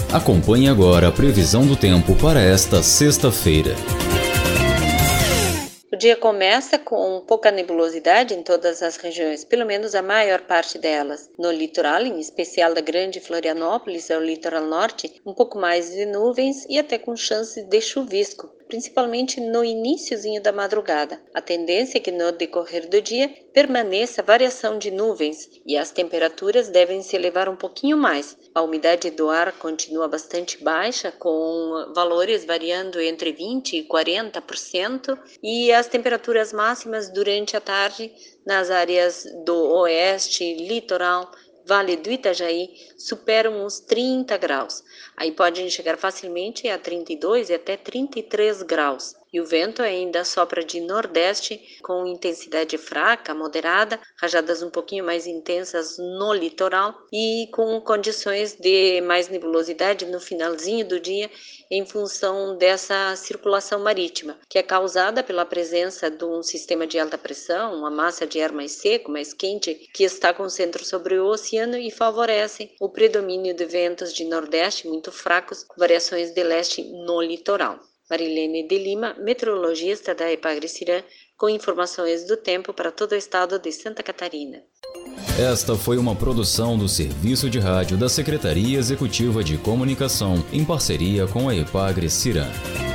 Acompanhe agora a previsão do tempo para esta sexta-feira. O dia começa com pouca nebulosidade em todas as regiões, pelo menos a maior parte delas. No litoral, em especial da Grande Florianópolis ao litoral norte, um pouco mais de nuvens e até com chance de chuvisco, principalmente no iniciozinho da madrugada. A tendência é que no decorrer do dia permaneça a variação de nuvens e as temperaturas devem se elevar um pouquinho mais. A umidade do ar continua bastante baixa, com valores variando entre 20% e 40%, e as temperaturas máximas durante a tarde nas áreas do oeste, litoral, Vale do Itajaí, superam uns 30 graus. Aí podem chegar facilmente a 32 e até 33 graus. E o vento ainda sopra de nordeste com intensidade fraca, moderada, rajadas um pouquinho mais intensas no litoral e com condições de mais nebulosidade no finalzinho do dia em função dessa circulação marítima, que é causada pela presença de um sistema de alta pressão, uma massa de ar mais seco, mais quente, que está com centro sobre o oceano e favorecem o predomínio de ventos de nordeste muito fracos, com variações de leste no litoral. Marilene de Lima, meteorologista da Epagre-Cirã, com informações do tempo para todo o estado de Santa Catarina. Esta foi uma produção do Serviço de Rádio da Secretaria Executiva de Comunicação, em parceria com a Epagre-Cirã.